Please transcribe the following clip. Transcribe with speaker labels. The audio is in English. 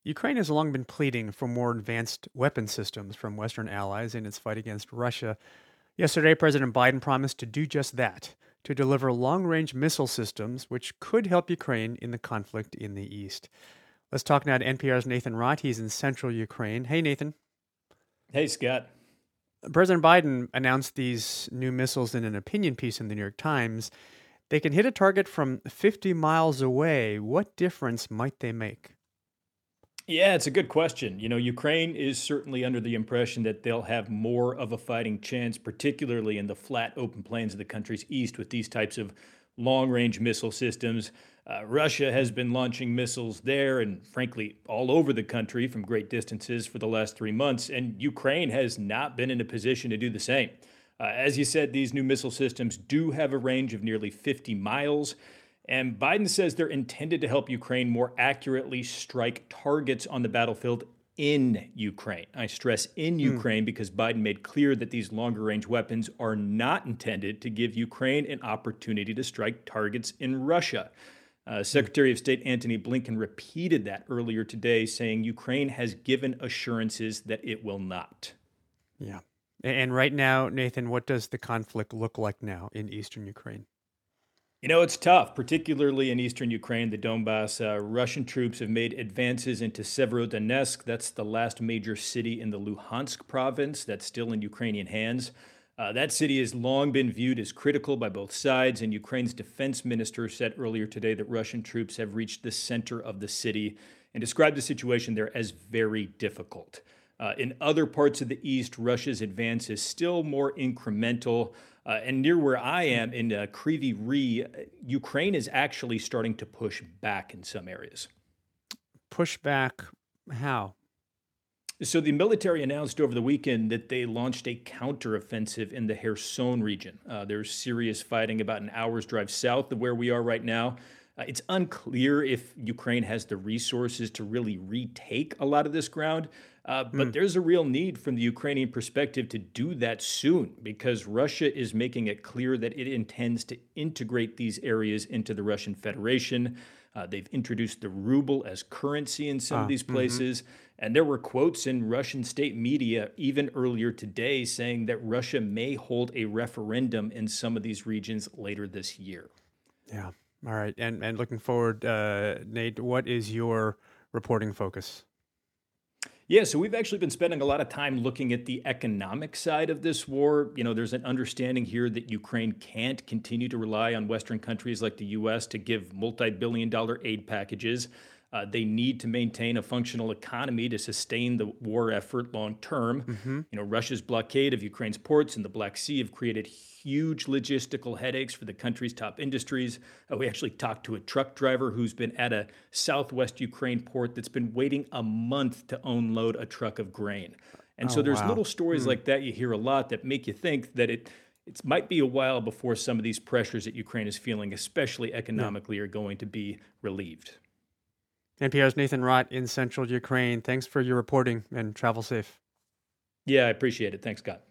Speaker 1: Ukraine has long been pleading for more advanced weapon systems from Western allies in its fight against Russia. Yesterday, President Biden promised to do just that, to deliver long range missile systems which could help Ukraine in the conflict in the east. Let's talk now to NPR's Nathan Rott. He's in central Ukraine. Hey, Nathan.
Speaker 2: Hey, Scott.
Speaker 1: President Biden announced these new missiles in an opinion piece in the New York Times. They can hit a target from 50 miles away. What difference might they make?
Speaker 2: Yeah, it's a good question. Ukraine is certainly under the impression that they'll have more of a fighting chance, particularly in the flat, open plains of the country's east with these types of long range missile systems. Russia has been launching missiles there and, frankly, all over the country from great distances for the last 3 months, and Ukraine has not been in a position to do the same. As you said, these new missile systems do have a range of nearly 50 miles. And Biden says they're intended to help Ukraine more accurately strike targets on the battlefield in Ukraine. I stress in
Speaker 1: Hmm.
Speaker 2: Ukraine because Biden made clear that these longer range weapons are not intended to give Ukraine an opportunity to strike targets in Russia.
Speaker 1: Hmm.
Speaker 2: Secretary of State Antony Blinken repeated that earlier today, saying Ukraine has given assurances that it will not.
Speaker 1: Yeah. And right now, Nathan, what does the conflict look like now in eastern Ukraine?
Speaker 2: It's tough, particularly in eastern Ukraine, the Donbass. Russian troops have made advances into Severodonetsk. That's the last major city in the Luhansk province that's still in Ukrainian hands. That city has long been viewed as critical by both sides, and Ukraine's defense minister said earlier today that Russian troops have reached the center of the city and described the situation there as very difficult. In other parts of the east, Russia's advance is still more incremental. And near where I am in Kryvyi Rih, Ukraine is actually starting to push back in some areas.
Speaker 1: Pushback, how?
Speaker 2: So the military announced over the weekend that they launched a counteroffensive in the Kherson region. There's serious fighting about an hour's drive south of where we are right now. It's unclear if Ukraine has the resources to really retake a lot of this ground,
Speaker 1: Hmm.
Speaker 2: but there's a real need from the Ukrainian perspective to do that soon because Russia is making it clear that it intends to integrate these areas into the Russian Federation. They've introduced the ruble as currency in some of these
Speaker 1: Mm-hmm.
Speaker 2: places. And there were quotes in Russian state media even earlier today saying that Russia may hold a referendum in some of these regions later this year.
Speaker 1: Yeah. All right. And looking forward, Nate, what is your reporting focus?
Speaker 2: Yeah, so we've actually been spending a lot of time looking at the economic side of this war. There's an understanding here that Ukraine can't continue to rely on Western countries like the US to give multi-billion-dollar aid packages. They need to maintain a functional economy to sustain the war effort long term.
Speaker 1: Mm-hmm.
Speaker 2: Russia's blockade of Ukraine's ports in the Black Sea have created huge logistical headaches for the country's top industries. We actually talked to a truck driver who's been at a southwest Ukraine port that's been waiting a month to unload a truck of grain. And
Speaker 1: Oh,
Speaker 2: so there's
Speaker 1: wow.
Speaker 2: little stories
Speaker 1: Hmm.
Speaker 2: like that you hear a lot that make you think that it might be a while before some of these pressures that Ukraine is feeling, especially
Speaker 1: Yeah.
Speaker 2: economically, are going to be relieved.
Speaker 1: NPR's Nathan Rott in central Ukraine. Thanks for your reporting and travel safe.
Speaker 2: Yeah, I appreciate it. Thanks, Scott.